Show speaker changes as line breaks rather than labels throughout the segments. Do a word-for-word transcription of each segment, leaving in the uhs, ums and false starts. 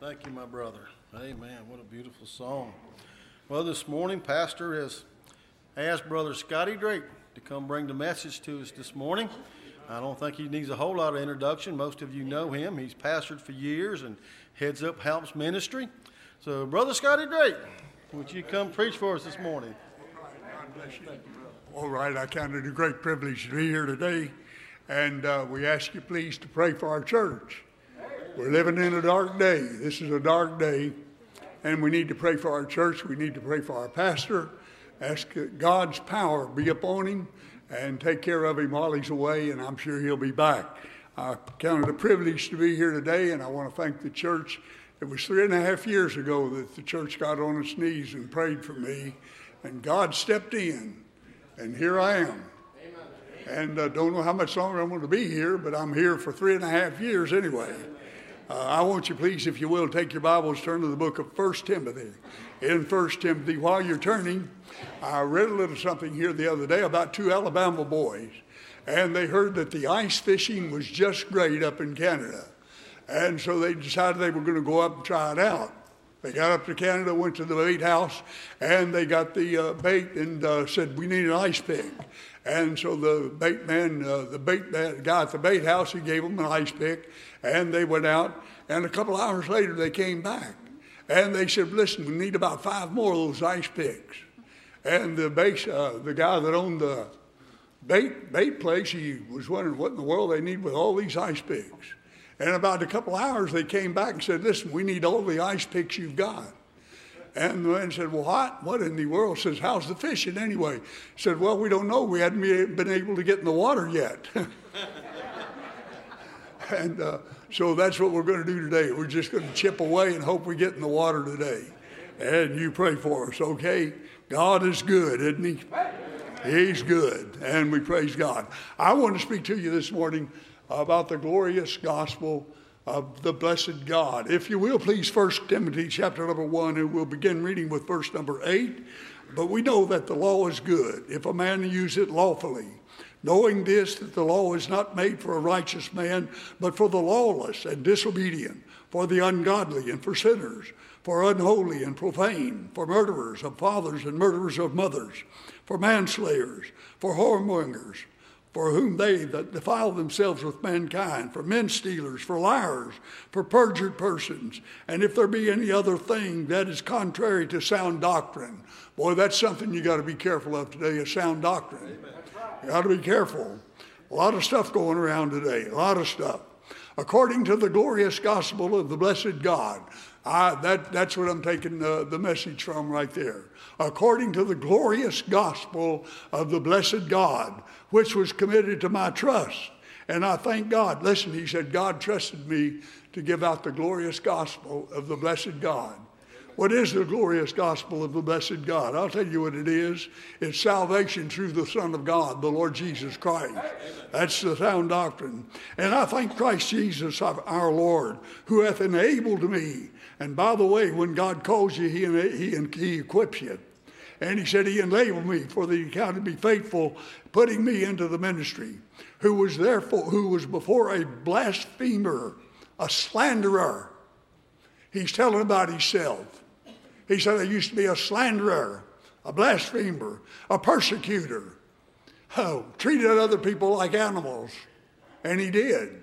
Thank you, my brother. Amen. What a beautiful song. Well, this morning, Pastor has asked Brother Scotty Drake to come bring the message to us this morning. I don't think he needs a whole lot of introduction. Most of you know him. He's pastored for years and heads up Helps Ministry. So, Brother Scotty Drake, would you come preach for us this morning?
God bless you. All right, I count it a great privilege to be here today. And uh, we ask you please to pray for our church. We're living in a dark day. This is a dark day. And we need to pray for our church. We need to pray for our pastor. Ask God's power be upon him and take care of him while he's away. And I'm sure he'll be back. I count it a privilege to be here today. And I want to thank the church. It was three and a half years ago that the church got on its knees and prayed for me. And God stepped in. And here I am. And I uh, don't know how much longer I'm going to be here, but I'm here for three and a half years anyway. Uh, I want you, please, if you will, take your Bibles, turn to the book of First Timothy. In First Timothy, while you're turning, I read a little something here the other day about two Alabama boys. And they heard that the ice fishing was just great up in Canada. And so they decided they were going to go up and try it out. They got up to Canada, went to the bait house, and they got the uh, bait and uh, said, we need an ice pick. And so the bait man, uh, the bait man, guy at the bait house, he gave them an ice pick, and they went out. And a couple hours later, they came back, and they said, "Listen, we need about five more of those ice picks." And the bait, uh, the guy that owned the bait bait place, he was wondering what in the world they need with all these ice picks. And about a couple hours, they came back and said, "Listen, we need all the ice picks you've got." And the man said, "Well, what? What in the world?" Says, "How's the fishing anyway?" Said, "Well, we don't know. We hadn't been able to get in the water yet." and uh, so that's what we're going to do today. We're just going to chip away and hope we get in the water today. And you pray for us, okay? God is good, isn't he? He's good, and we praise God. I want to speak to you this morning about the glorious gospel of the blessed God. If you will, please, First Timothy chapter number one, and we'll begin reading with verse number eight. But we know that the law is good, if a man use it lawfully, knowing this, that the law is not made for a righteous man, but for the lawless and disobedient, for the ungodly and for sinners, for unholy and profane, for murderers of fathers and murderers of mothers, for manslayers, for whoremongers, for whom they that defile themselves with mankind, for men stealers, for liars, for perjured persons, and if there be any other thing that is contrary to sound doctrine. Boy, that's something you got to be careful of today, a sound doctrine. You got to be careful. A lot of stuff going around today, a lot of stuff. According to the glorious gospel of the blessed God. I, that, that's what I'm taking the, the message from right there. According to the glorious gospel of the blessed God, which was committed to my trust. And I thank God. Listen, he said, God trusted me to give out the glorious gospel of the blessed God. What is the glorious gospel of the blessed God? I'll tell you what it is. It's salvation through the Son of God, the Lord Jesus Christ. That's the sound doctrine. And I thank Christ Jesus, our Lord, who hath enabled me. And by the way, when God calls you, he, he, he equips you. And he said he enabled me for the account to be faithful, putting me into the ministry, who was therefore, who was before a blasphemer, a slanderer. He's telling about himself. He said, I used to be a slanderer, a blasphemer, a persecutor. Oh, treated other people like animals. And he did.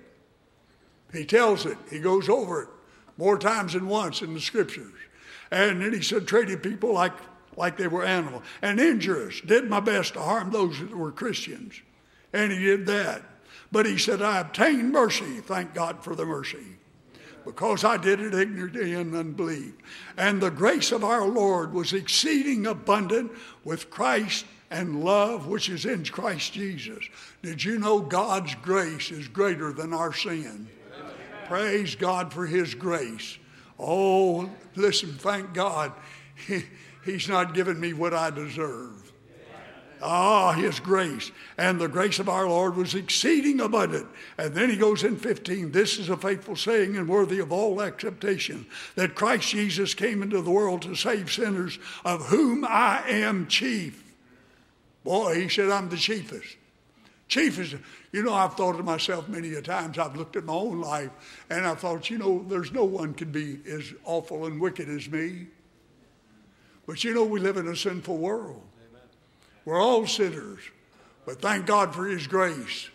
He tells it. He goes over it more times than once in the scriptures. And then he said, treated people like, like they were animals. And injurious. Did my best to harm those that were Christians. And he did that. But he said, I obtained mercy. Thank God for the mercy. Because I did it ignorantly and unbelief. And the grace of our Lord was exceeding abundant with Christ and love which is in Christ Jesus. Did you know God's grace is greater than our sin? Amen. Praise God for his grace. Oh, listen, thank God. He, he's not given me what I deserve. Ah, his grace. And the grace of our Lord was exceeding abundant. And then he goes in fifteen, this is a faithful saying and worthy of all acceptation, that Christ Jesus came into the world to save sinners, of whom I am chief. Boy, he said, I'm the chiefest. Chief is, you know, I've thought to myself many a times, I've looked at my own life, and I've thought, you know, there's no one can be as awful and wicked as me. But you know, we live in a sinful world. Amen. We're all sinners. But thank God for his grace.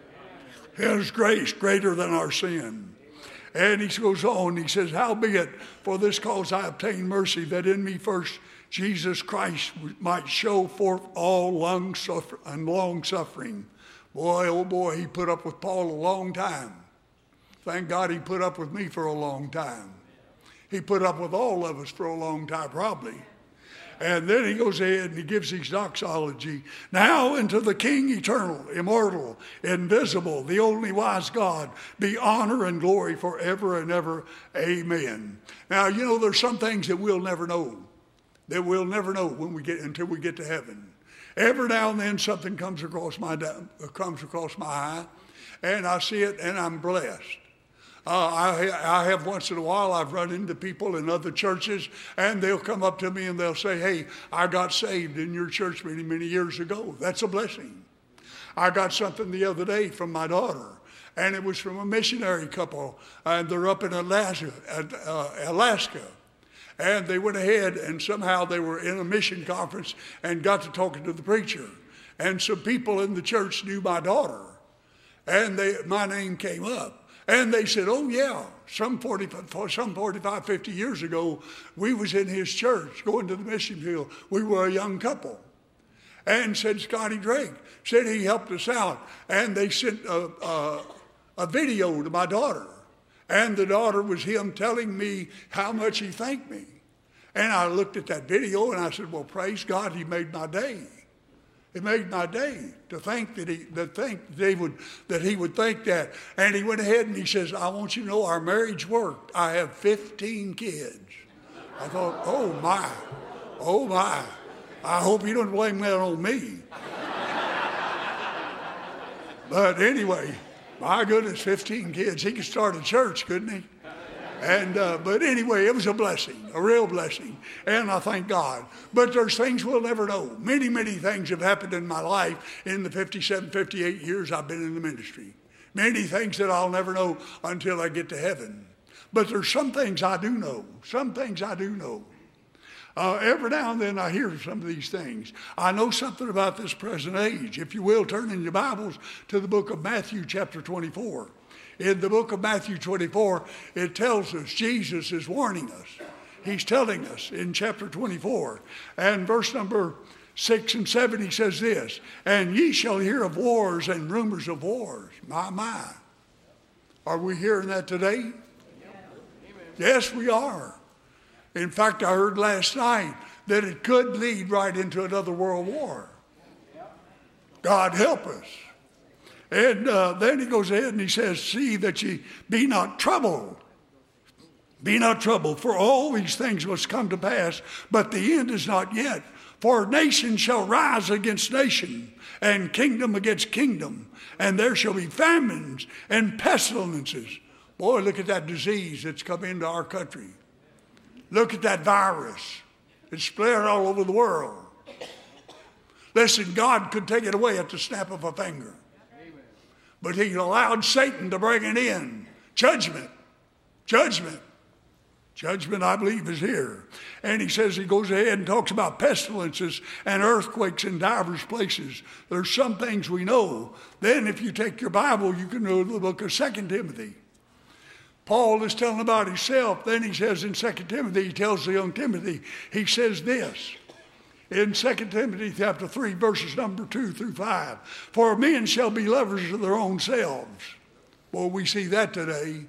His grace greater than our sin. And he goes on, he says, howbeit, for this cause I obtain mercy, that in me first Jesus Christ might show forth all long suffer and long suffering. Boy, oh boy, he put up with Paul a long time. Thank God he put up with me for a long time. He put up with all of us for a long time, probably. And then he goes ahead and he gives his doxology. Now unto the King eternal, immortal, invisible, the only wise God, be honor and glory forever and ever. Amen. Now, you know, there's some things that we'll never know. That we'll never know when we get until we get to heaven. Every now and then something comes across my comes across my eye, and I see it, and I'm blessed. Uh, I, I have once in a while, I've run into people in other churches, and they'll come up to me and they'll say, hey, I got saved in your church many, many years ago. That's a blessing. I got something the other day from my daughter, and it was from a missionary couple, and they're up in Alaska, uh, Alaska. And they went ahead, and somehow they were in a mission conference and got to talking to the preacher. And some people in the church knew my daughter, and they, my name came up. And they said, oh, yeah, some, forty, some forty-five, fifty years ago, we was in his church going to the mission field. We were a young couple. And said Scotty Drake said he helped us out. And they sent a, a, a video to my daughter. And the daughter was him telling me how much he thanked me. And I looked at that video and I said, well, praise God, he made my day. It made my day to think that he, to think they would, that he would think that. And he went ahead and he says, I want you to know our marriage worked. I have fifteen kids. I thought, oh my, oh my. I hope you don't blame that on me. But anyway, my goodness, fifteen kids. He could start a church, couldn't he? And uh, but anyway, it was a blessing, a real blessing, and I thank God. But there's things we'll never know. Many, many things have happened in my life in the fifty-seven, fifty-eight years I've been in the ministry. Many things that I'll never know until I get to heaven. But there's some things I do know. Some things I do know. Uh, every now and then I hear some of these things. I know something about this present age. If you will, turn in your Bibles to the book of Matthew chapter twenty-four. In the book of Matthew twenty-four, it tells us Jesus is warning us. He's telling us in chapter twenty-four. And verse number six and seven, he says this, and ye shall hear of wars and rumors of wars. My, my. Are we hearing that today? Yes, we are. In fact, I heard last night that it could lead right into another world war. God help us. And uh, then he goes ahead and he says, see that ye be not troubled. Be not troubled, for all these things must come to pass, but the end is not yet. For nation shall rise against nation, and kingdom against kingdom, and there shall be famines and pestilences. Boy, look at that disease that's come into our country. Look at that virus. It's spread all over the world. Listen, God could take it away at the snap of a finger. But he allowed Satan to bring it in. Judgment. Judgment. Judgment, I believe, is here. And he says, he goes ahead and talks about pestilences and earthquakes in divers places. There's some things we know. Then if you take your Bible, you can know the book of Second Timothy. Paul is telling about himself. Then he says in Second Timothy, he tells the young Timothy, he says this. In Second Timothy chapter three, verses number two through five. For men shall be lovers of their own selves. Well, we see that today.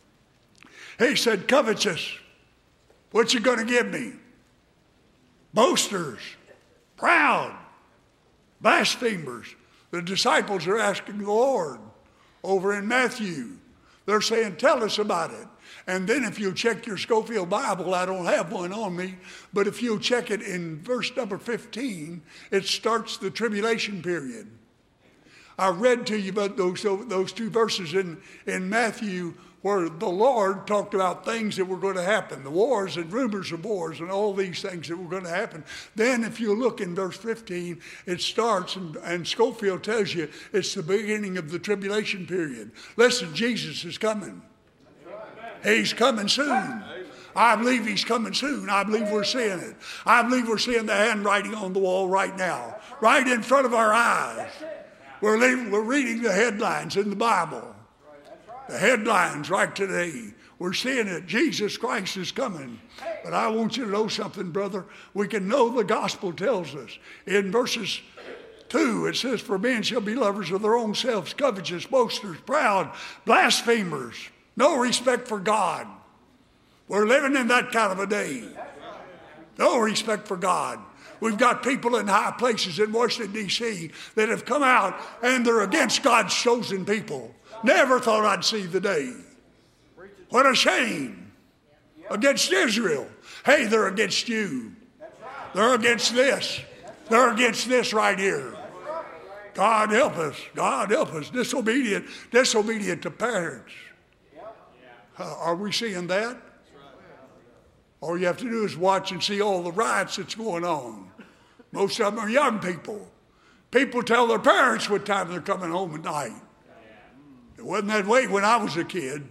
He said, covetous. What you going to give me? Boasters. Proud. Blasphemers. The disciples are asking the Lord over in Matthew. They're saying, tell us about it. And then if you check your Scofield Bible, I don't have one on me, but if you check it in verse number fifteen, it starts the tribulation period. I read to you about those, those two verses in, in Matthew where the Lord talked about things that were going to happen, the wars and rumors of wars and all these things that were going to happen. Then if you look in verse fifteen, it starts, and, and Scofield tells you it's the beginning of the tribulation period. Listen, Jesus is coming. He's coming soon. I believe he's coming soon. I believe we're seeing it. I believe we're seeing the handwriting on the wall right now, right in front of our eyes. We're, we're reading the headlines in the Bible. The headlines right today. We're seeing it. Jesus Christ is coming. But I want you to know something, brother. We can know the gospel tells us. In verses two, it says, for men shall be lovers of their own selves, covetous, boasters, proud, blasphemers, no respect for God. We're living in that kind of a day. No respect for God. We've got people in high places in Washington, D C that have come out and they're against God's chosen people. Never thought I'd see the day. What a shame. Against Israel. Hey, they're against you. They're against this. They're against this right here. God help us. God help us. Disobedient. Disobedient to parents. Uh, are we seeing that? All you have to do is watch and see all the riots that's going on. Most of them are young people. People tell their parents what time they're coming home at night. It wasn't that way when I was a kid.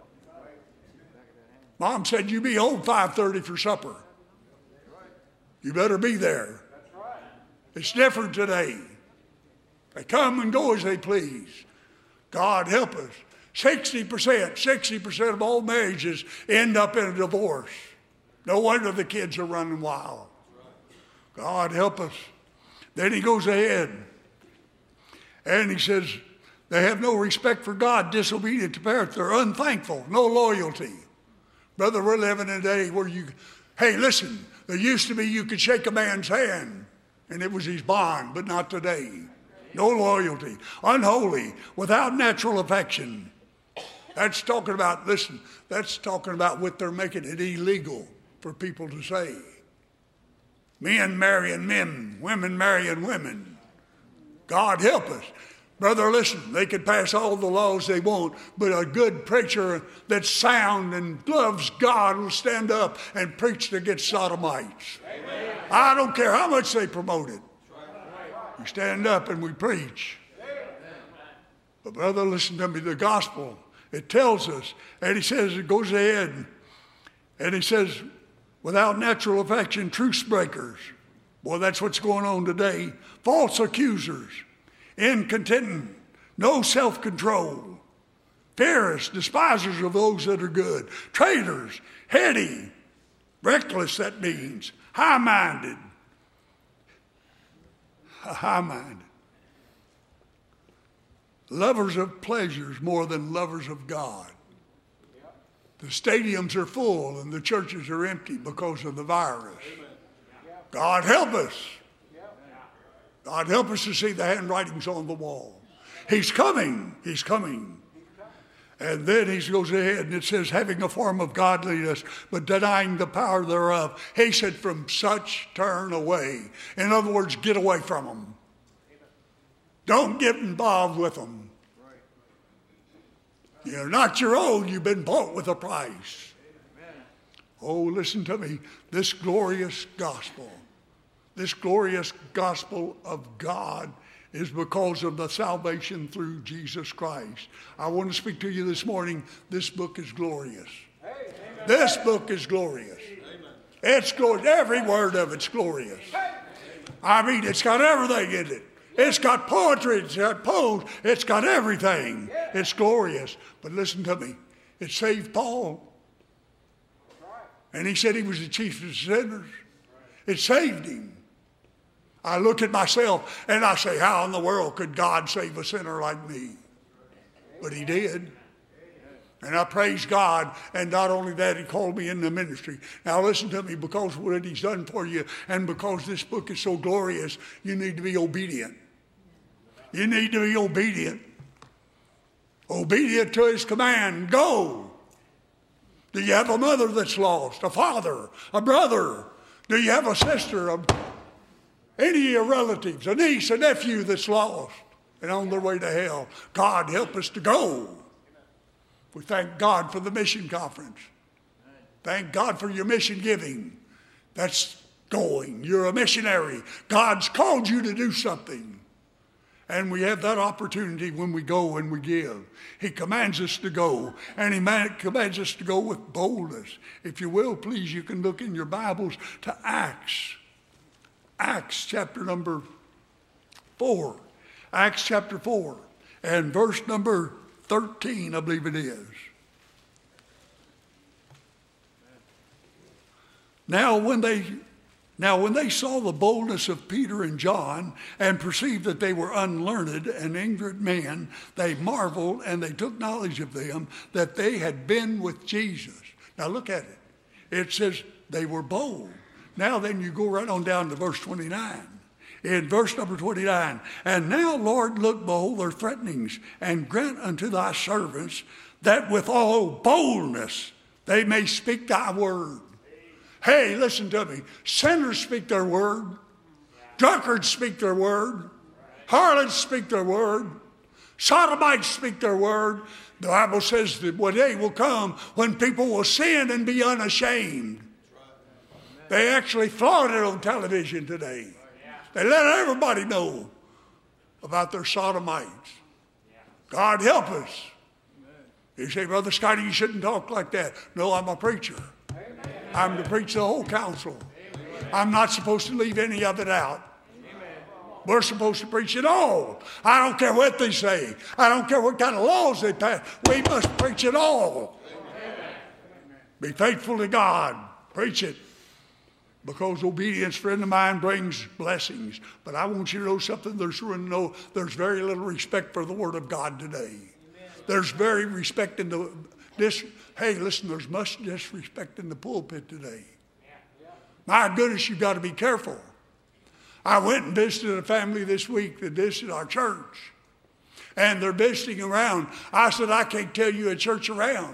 Mom said, you be home five thirty for supper. You better be there. It's different today. They come and go as they please. God help us. sixty percent, sixty percent of all marriages end up in a divorce. No wonder the kids are running wild. God help us. Then he goes ahead and he says, they have no respect for God, disobedient to parents. They're unthankful, no loyalty. Brother, we're living in a day where you, hey, listen, there used to be you could shake a man's hand and it was his bond, but not today. No loyalty, unholy, without natural affection. That's talking about, listen, that's talking about what they're making it illegal for people to say. Men marrying men, women marrying women. God help us. Brother, listen, they could pass all the laws they want, but a good preacher that's sound and loves God will stand up and preach against sodomites. Amen. I don't care how much they promote it. We stand up and we preach. But brother, listen to me, the gospel, it tells us, and he says, it goes ahead, and he says, without natural affection, truce breakers. Boy, that's what's going on today. False accusers. Incontinent, no self-control, fierce, despisers of those that are good, traitors, heady, reckless, that means, high-minded, high-minded, lovers of pleasures more than lovers of God. The stadiums are full and the churches are empty because of the virus. God help us. God help us to see the handwritings on the wall. He's coming. He's coming. And then he goes ahead and it says, having a form of godliness, but denying the power thereof. He said, from such turn away. In other words, get away from them. Don't get involved with them. You're not your own. You've been bought with a price. Oh, listen to me. This glorious gospel. This glorious gospel of God is because of the salvation through Jesus Christ. I want to speak to you this morning. This book is glorious. Amen. This book is glorious. Amen. It's glorious. Every word of it's glorious. I mean, it's got everything in it. It's got poetry. It's got poems. It's got everything. It's glorious. But listen to me. It saved Paul. And he said he was the chief of sinners. It saved him. I look at myself and I say, how in the world could God save a sinner like me? But he did. And I praise God. And not only that, he called me in the ministry. Now listen to me, because of what he's done for you and because this book is so glorious, you need to be obedient. You need to be obedient. Obedient to his command. Go. Do you have a mother that's lost? A father? A brother? Do you have a sister? A Any of your relatives, a niece, a nephew that's lost and on their way to hell? God help us to go. We thank God for the mission conference. Thank God for your mission giving. That's going. You're a missionary. God's called you to do something. And we have that opportunity when we go and we give. He commands us to go, and he man- commands us to go with boldness. If you will, please, you can look in your Bibles to Acts. Acts chapter number four. Acts chapter four. And verse number thirteen, I believe it is. Now when they Now when they saw the boldness of Peter and John and perceived that they were unlearned and ignorant men, they marveled, and they took knowledge of them that they had been with Jesus. Now look at it. It says they were bold. Now then you go right on down to verse twenty-nine. In verse number twenty-nine, and now, Lord, look, behold their threatenings, and grant unto thy servants that with all boldness they may speak thy word. Hey, listen to me. Sinners speak their word. Drunkards speak their word. Harlots speak their word. Sodomites speak their word. The Bible says that one day will come when people will sin and be unashamed. They actually flaunt it on television today. They let everybody know about their sodomites. God help us. You say, Brother Scotty, you shouldn't talk like that. No, I'm a preacher. I'm to preach the whole counsel. I'm not supposed to leave any of it out. We're supposed to preach it all. I don't care what they say. I don't care what kind of laws they pass. We must preach it all. Be faithful to God. Preach it. Because obedience, friend of mine, brings blessings. But I want you to know something. There's, no, there's very little respect for the Word of God today. There's very respect in the... This, hey, listen, there's much disrespect in the pulpit today. My goodness, you've got to be careful. I went and visited a family this week that visited our church. And they're visiting around. I said, I can't tell you a church around.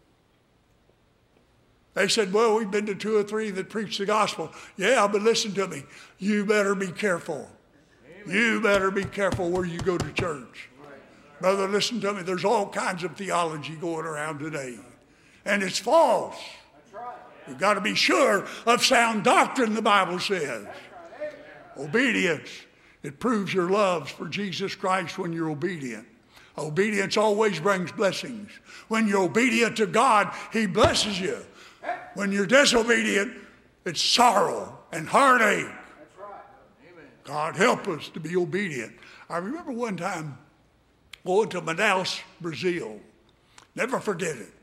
They said, well, we've been to two or three that preach the gospel. Yeah, but listen to me. You better be careful. Amen. You better be careful where you go to church. Brother, listen to me. There's all kinds of theology going around today. And it's false. That's right. You've got to be sure of sound doctrine, the Bible says. Right. Obedience. It proves your love for Jesus Christ when you're obedient. Obedience always brings blessings. When you're obedient to God, He blesses you. When you're disobedient, it's sorrow and heartache. That's right. Amen. God help us to be obedient. I remember one time going to Manaus, Brazil. Never forget it.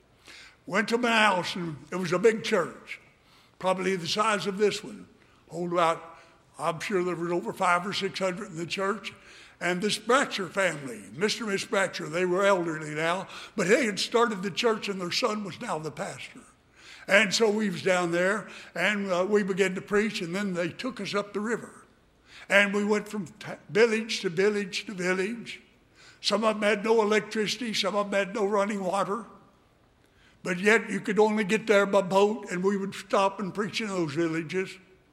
Went to Manaus, and it was a big church, probably the size of this one. Hold about, I'm sure there was over five or six hundred in the church. And this Bratcher family, Mister and Miss Bratcher, they were elderly now, but they had started the church, and their son was now the pastor. And so we was down there, and uh, we began to preach, and then they took us up the river. And we went from t- village to village to village. Some of them had no electricity, some of them had no running water. But yet you could only get there by boat, and we would stop and preach in those villages.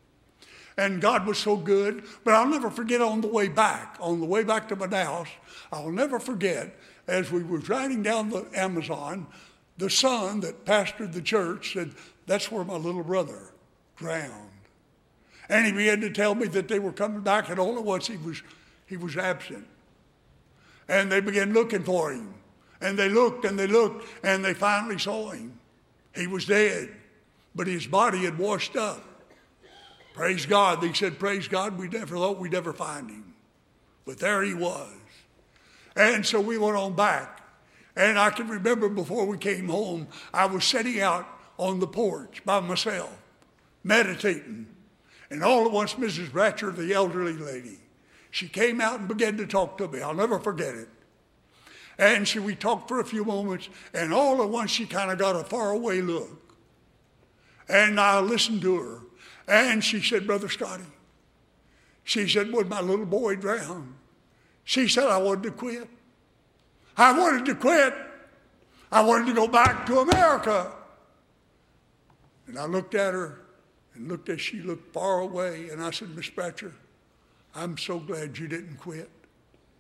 And God was so good. But I'll never forget on the way back, on the way back to Manaus, I'll never forget, as we were riding down the Amazon, the son that pastored the church said, that's where my little brother drowned. And he began to tell me that they were coming back, and all at once he was, he was absent. And they began looking for him. And they looked and they looked, and they finally saw him. He was dead, but his body had washed up. Praise God. They said, praise God, we never thought we'd ever find him. But there he was. And so we went on back. And I can remember before we came home, I was sitting out on the porch by myself, meditating. And all at once, Missus Bratcher, the elderly lady, she came out and began to talk to me. I'll never forget it. And she, we talked for a few moments, and all at once she kind of got a faraway look. And I listened to her. And she said, Brother Scotty, she said, when my little boy drowned, she said, I wanted to quit. I wanted to quit. I wanted to go back to America. And I looked at her and looked as she looked far away. And I said, Miss Bratcher, I'm so glad you didn't quit.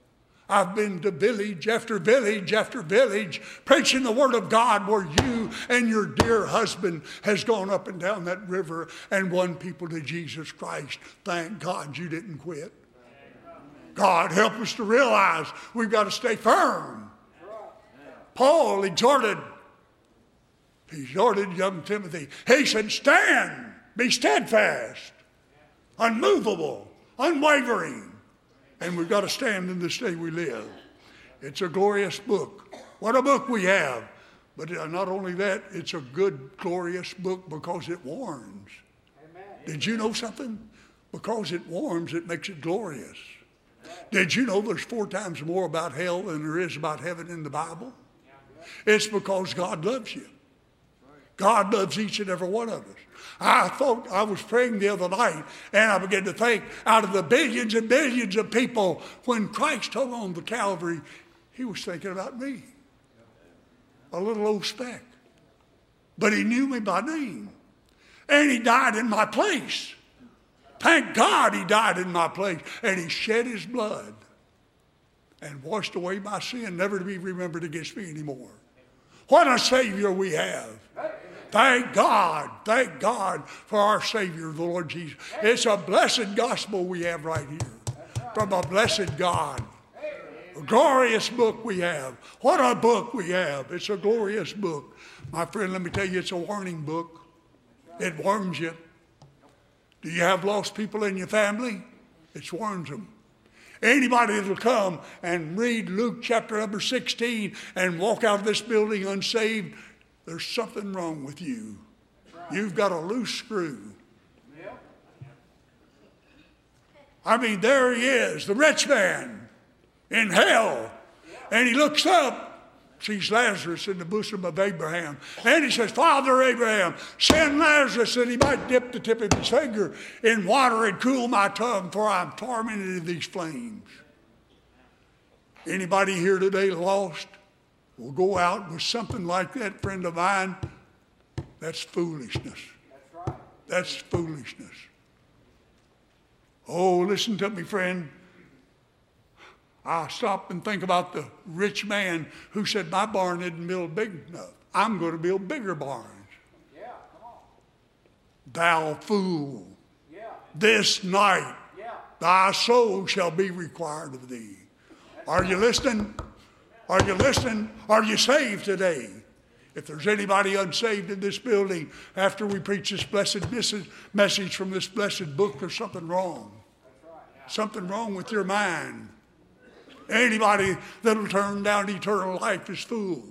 I've been to village after village after village preaching the word of God where you and your dear husband has gone up and down that river and won people to Jesus Christ. Thank God you didn't quit. God, help us to realize we've got to stay firm. Paul exhorted, he exhorted young Timothy. He said, stand, be steadfast, unmovable, unwavering. And we've got to stand in this day we live. It's a glorious book. What a book we have. But not only that, it's a good, glorious book because it warns. Amen. Did you know something? Because it warns, it makes it glorious. Did you know there's four times more about hell than there is about heaven in the Bible? It's because God loves you. God loves each and every one of us. I thought, I was praying the other night, and I began to think, out of the billions and billions of people, when Christ hung on the Calvary, he was thinking about me. A little old speck. But he knew me by name. And he died in my place. Thank God he died in my place. And he shed his blood and washed away my sin, never to be remembered against me anymore. What a Savior we have. Thank God, thank God for our Savior, the Lord Jesus. It's a blessed gospel we have right here from a blessed God. A glorious book we have. What a book we have. It's a glorious book. My friend, let me tell you, it's a warning book. It warns you. Do you have lost people in your family? It warns them. Anybody that will come and read Luke chapter number sixteen and walk out of this building unsaved, there's something wrong with you. You've got a loose screw. I mean, there he is, the rich man in hell. And he looks up, sees Lazarus in the bosom of Abraham. And he says, Father Abraham, send Lazarus that he might dip the tip of his finger in water and cool my tongue, for I'm tormented in these flames. Anybody here today lost? Will go out with something like that, friend of mine. That's foolishness. That's right. That's foolishness. Oh, listen to me, friend. I stop and think about the rich man who said, my barn isn't built big enough. I'm going to build bigger barns. Yeah, come on. Thou fool. Yeah. This night yeah. thy soul shall be required of thee. That's Are right. you listening? Are you listening? Are you saved today? If there's anybody unsaved in this building after we preach this blessed message from this blessed book, there's something wrong. Something wrong with your mind. Anybody that'll turn down eternal life is fool.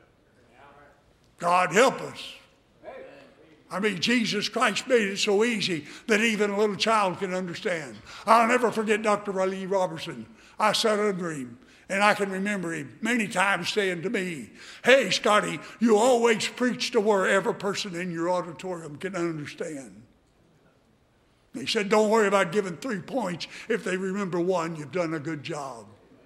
God help us. I mean, Jesus Christ made it so easy that even a little child can understand. I'll never forget Doctor Riley Robertson. I sat under him. And I can remember him many times saying to me, hey, Scotty, you always preach to where every person in your auditorium can understand. And he said, don't worry about giving three points. If they remember one, you've done a good job.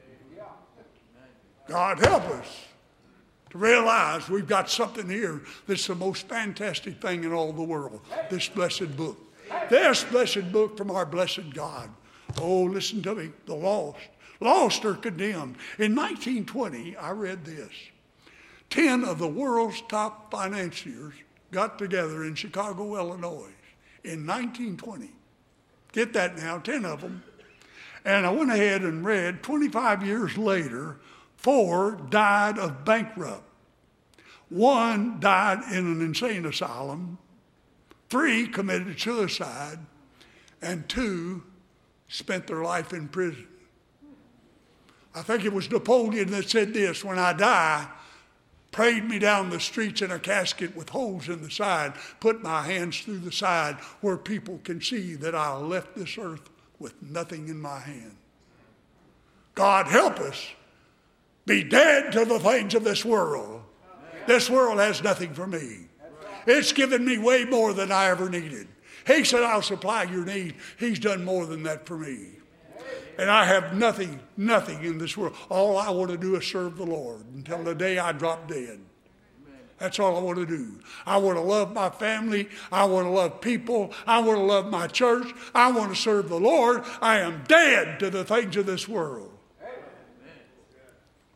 God help us to realize we've got something here that's the most fantastic thing in all the world, this blessed book. This blessed book from our blessed God. Oh, listen to me, the lost. Lost or condemned. In nineteen twenty, I read this. Ten of the world's top financiers got together in Chicago, Illinois in nineteen twenty. Get that now, ten of them. And I went ahead and read twenty-five years later, four died of bankrupt. One died in an insane asylum. Three committed suicide. And two spent their life in prison. I think it was Napoleon that said this, when I die, parade me down the streets in a casket with holes in the side, put my hands through the side where people can see that I left this earth with nothing in my hand. God help us be dead to the things of this world. This world has nothing for me. It's given me way more than I ever needed. He said, I'll supply your need. He's done more than that for me. And I have nothing, nothing in this world. All I want to do is serve the Lord until the day I drop dead. That's all I want to do. I want to love my family. I want to love people. I want to love my church. I want to serve the Lord. I am dead to the things of this world.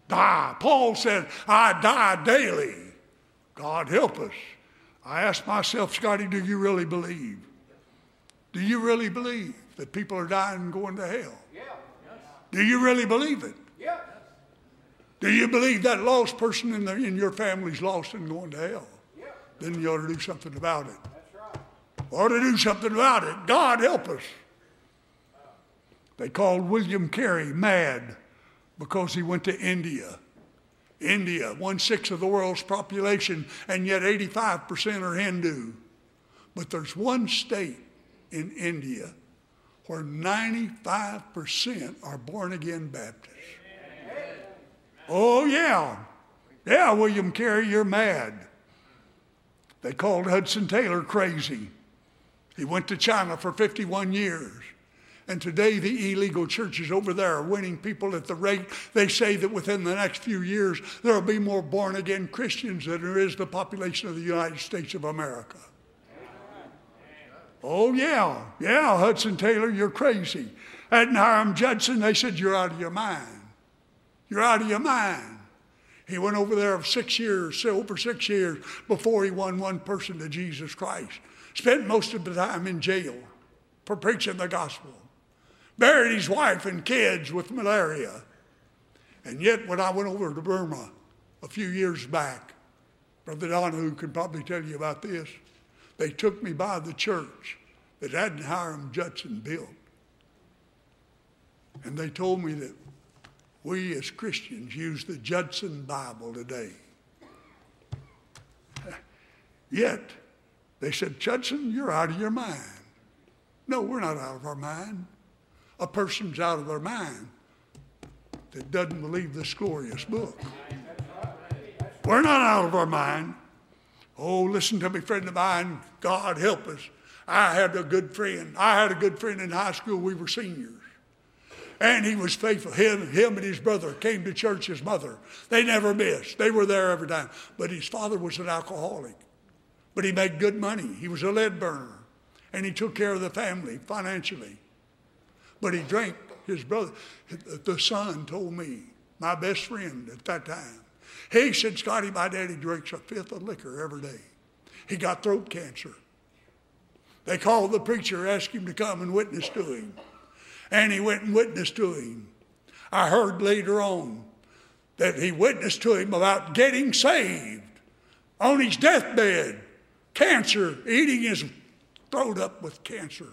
Die. Paul said, I die daily. God help us. I asked myself, Scotty, do you really believe? Do you really believe that people are dying and going to hell? Yeah. Do you really believe it? Yeah. Do you believe that lost person in, the, in your family's lost and going to hell? Yeah. Then you ought to do something about it. That's right. Ought to do something about it. God help us. They called William Carey mad because he went to India. India, one-sixth of the world's population, and yet eighty-five percent are Hindu. But there's one state in India where ninety-five percent are born-again Baptists. Oh, yeah. Yeah, William Carey, you're mad. They called Hudson Taylor crazy. He went to China for fifty-one years. And today the illegal churches over there are winning people at the rate they say that within the next few years there will be more born-again Christians than there is the population of the United States of America. Oh, yeah. Yeah, Hudson Taylor, you're crazy. At Hiram Judson, they said, you're out of your mind. You're out of your mind. He went over there for six years, over six years, before he won one person to Jesus Christ. Spent most of the time in jail for preaching the gospel. Buried his wife and kids with malaria. And yet, when I went over to Burma a few years back, Brother Donahue can probably tell you about this, they took me by the church that Hiram Judson built. And they told me that we as Christians use the Judson Bible today. Yet, they said, Judson, you're out of your mind. No, we're not out of our mind. A person's out of their mind that doesn't believe this glorious book. We're not out of our mind. Oh, listen to me, friend of mine. God help us. I had a good friend. I had a good friend in high school. We were seniors. And he was faithful. Him, him and his brother came to church, his mother. They never missed. They were there every time. But his father was an alcoholic. But he made good money. He was a lead burner. And he took care of the family financially. But he drank, his brother, the son told me, my best friend at that time. He said, Scotty, my daddy drinks a fifth of liquor every day. He got throat cancer. They called the preacher, asked him to come and witness to him. And he went and witnessed to him. I heard later on that he witnessed to him about getting saved on his deathbed. Cancer, eating his throat up with cancer.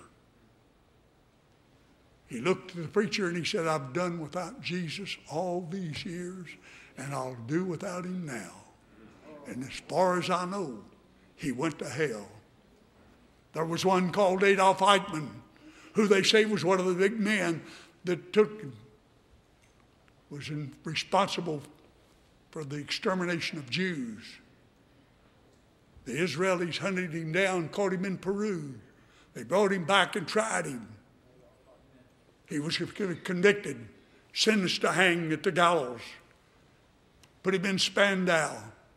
He looked at the preacher and he said, I've done without Jesus all these years, and I'll do without him now. And as far as I know, he went to hell. There was one called Adolf Eichmann, who they say was one of the big men that took, was in, responsible for the extermination of Jews. The Israelis hunted him down, caught him in Peru. They brought him back and tried him. He was convicted, sentenced to hang at the gallows. Put him in Spandau.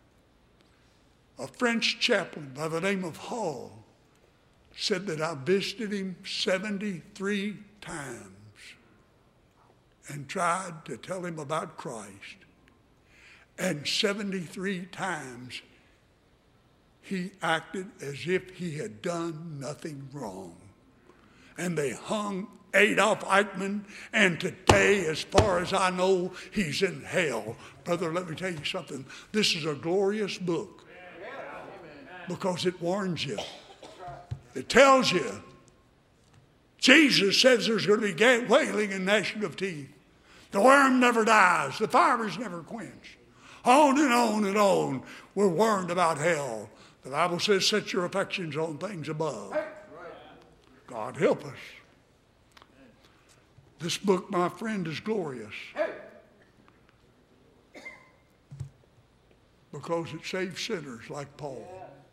A French chaplain by the name of Hall said that I visited him seventy-three times and tried to tell him about Christ. And seventy-three times he acted as if he had done nothing wrong. And they hung Adolf Eichmann, and today, as far as I know, he's in hell. Brother, let me tell you something. This is a glorious book because it warns you. It tells you. Jesus says there's going to be wailing and gnashing of teeth. The worm never dies. The fire is never quenched. On and on and on. We're warned about hell. The Bible says, set your affections on things above. God help us. This book, my friend, is glorious because it saves sinners like Paul.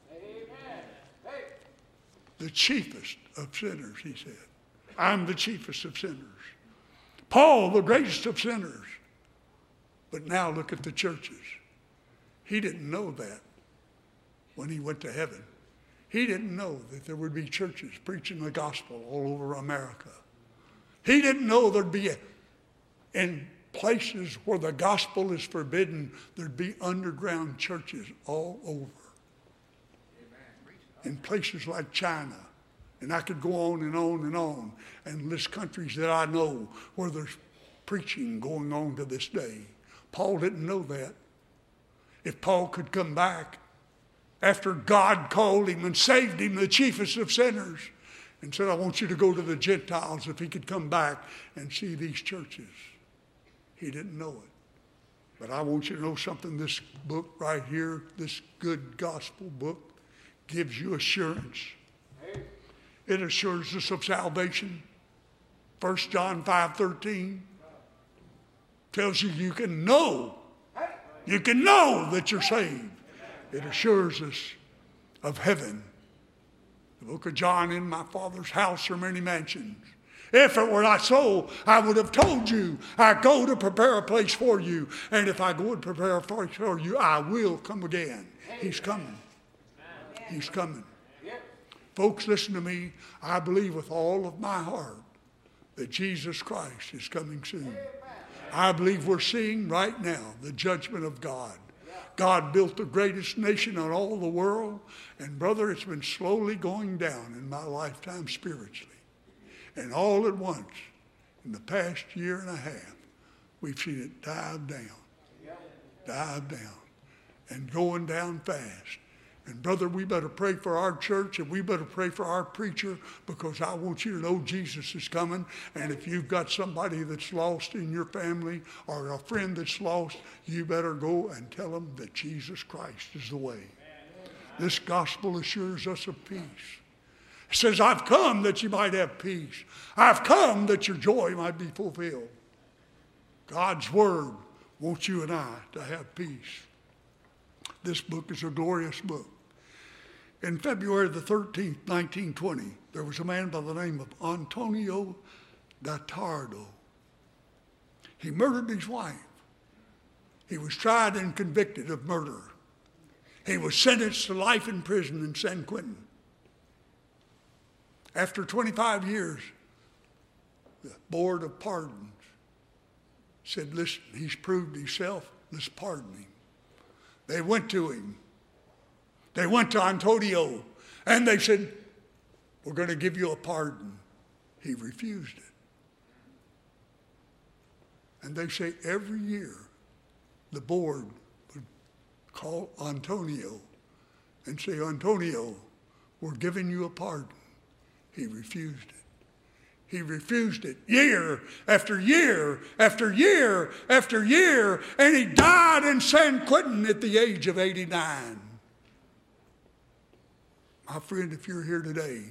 The chiefest of sinners, he said. I'm the chiefest of sinners. Paul, the greatest of sinners. But now look at the churches. He didn't know that when he went to heaven. He didn't know that there would be churches preaching the gospel all over America. He didn't know there'd be a, in places where the gospel is forbidden, there'd be underground churches all over. In places like China. And I could go on and on and on and list countries that I know where there's preaching going on to this day. Paul didn't know that. If Paul could come back after God called him and saved him, the chiefest of sinners, and said, I want you to go to the Gentiles, if he could come back and see these churches. He didn't know it. But I want you to know something. This book right here, this good gospel book, gives you assurance. It assures us of salvation. First John five thirteen tells you you can know. You can know that you're saved. It assures us of heaven. The book of John, in my Father's house are many mansions. If it were not so, I would have told you, I go to prepare a place for you. And if I go and prepare a place for you, I will come again. He's coming. He's coming. Folks, listen to me. I believe with all of my heart that Jesus Christ is coming soon. I believe we're seeing right now the judgment of God. God built the greatest nation in all the world. And brother, it's been slowly going down in my lifetime spiritually. And all at once, in the past year and a half, we've seen it dive down. Dive down. And going down fast. And brother, we better pray for our church and we better pray for our preacher, because I want you to know Jesus is coming. And if you've got somebody that's lost in your family or a friend that's lost, you better go and tell them that Jesus Christ is the way. This gospel assures us of peace. It says, I've come that you might have peace. I've come that your joy might be fulfilled. God's word wants you and I to have peace. This book is a glorious book. In February the thirteenth, nineteen twenty, there was a man by the name of Antonio Dattardo. He murdered his wife. He was tried and convicted of murder. He was sentenced to life in prison in San Quentin. After twenty-five years, the Board of Pardons said, listen, he's proved himself, let's pardon him. They went to him. They went to Antonio and they said, we're going to give you a pardon. He refused it. And they say every year the board would call Antonio and say, Antonio, we're giving you a pardon. He refused it. He refused it year after year after year after year, and he died in San Quentin at the age of eighty-nine. My friend, if you're here today,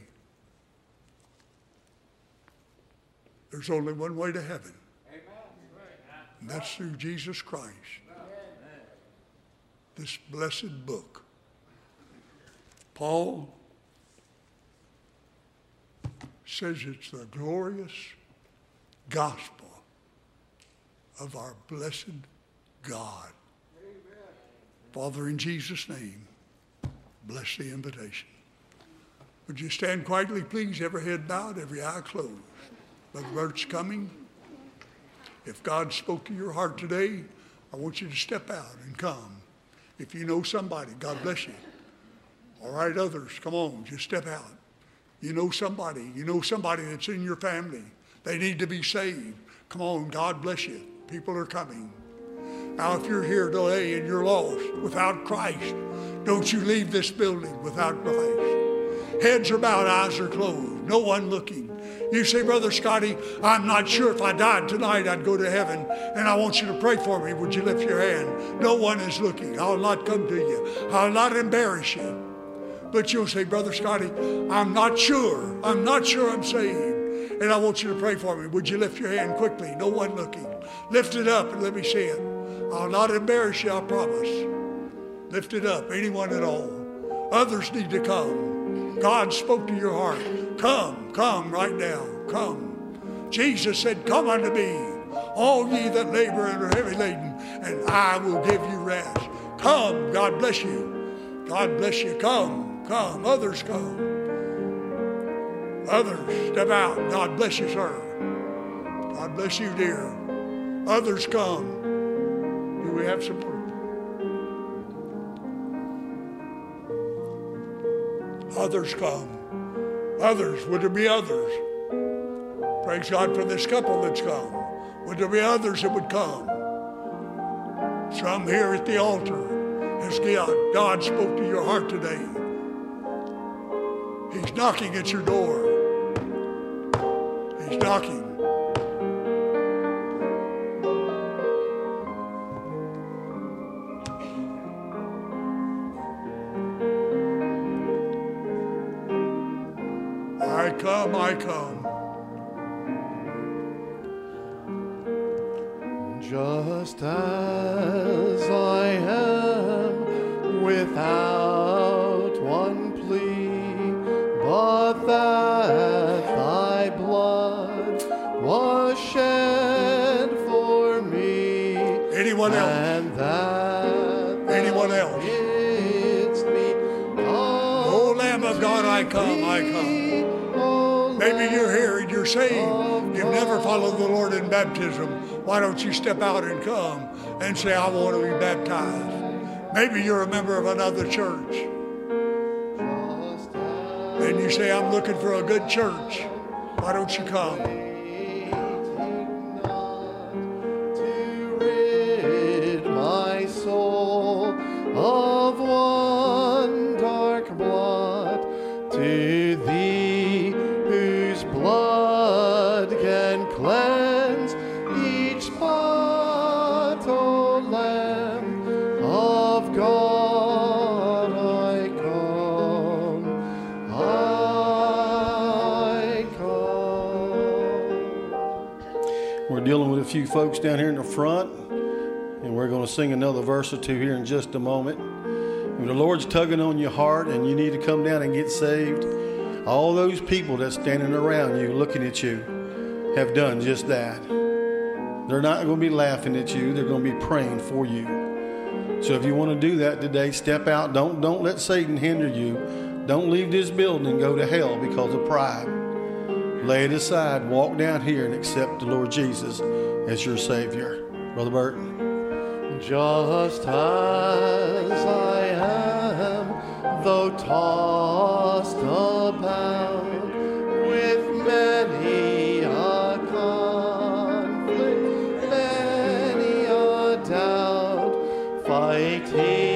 there's only one way to heaven, and that's through Jesus Christ. This blessed book. Paul says it's the glorious gospel of our blessed God. Amen. Father, in Jesus' name, bless the invitation. Would you stand quietly, please, every head bowed, every eye closed. Brother Bert's coming. If God spoke to your heart today, I want you to step out and come. If you know somebody, God bless you. All right, others, come on, just step out. You know somebody, you know somebody that's in your family. They need to be saved. Come on, God bless you. People are coming. Now, if you're here today and you're lost without Christ, don't you leave this building without Christ. Heads are bowed, eyes are closed, no one looking. You say, Brother Scotty, I'm not sure if I died tonight I'd go to heaven, and I want you to pray for me. Would you lift your hand? No one is looking. I'll not come to you. I'll not embarrass you. But you'll say, Brother Scotty, I'm not sure. I'm not sure I'm saved. And I want you to pray for me. Would you lift your hand quickly? No one looking. Lift it up and let me see it. I'll not embarrass you, I promise. Lift it up, anyone at all. Others need to come. God spoke to your heart. Come, come right now. Come. Jesus said, come unto me, all ye that labor and are heavy laden, and I will give you rest. Come, God bless you. God bless you. Come. Come, others come. Others step out. God bless you, sir. God bless you, dear. Others come. Do we have some proof? Others come. Others. Would there be others? Praise God for this couple that's come. Would there be others that would come? Some here at the altar. As God spoke to your heart today. He's knocking at your door. He's knocking. I come, I come.
Just as I am, without one plea, but that thy blood was shed for me.
Anyone else?
And that
Anyone else?
Me
oh, Lamb of God, I come, I come. Maybe you're here and you're saved. You've never followed the Lord in baptism. Why don't you step out and come and say, I want to be baptized? Maybe you're a member of another church. And you say, I'm looking for a good church. Why don't you come?
To rid my soul of one dark blot, to thee whose blood can cleanse each spot, O Lamb of God, I come, I come.
We're dealing with a few folks down here in the front, and we're going to sing another verse or two here in just a moment. If the Lord's tugging on your heart and you need to come down and get saved, all those people that's standing around you looking at you have done just that. They're not going to be laughing at you. They're going to be praying for you. So if you want to do that today, step out. Don't, don't let Satan hinder you. Don't leave this building and go to hell because of pride. Lay it aside. Walk down here and accept the Lord Jesus as your Savior. Brother Burton.
Just as I am, though tossed about with many a conflict, many a doubt, fighting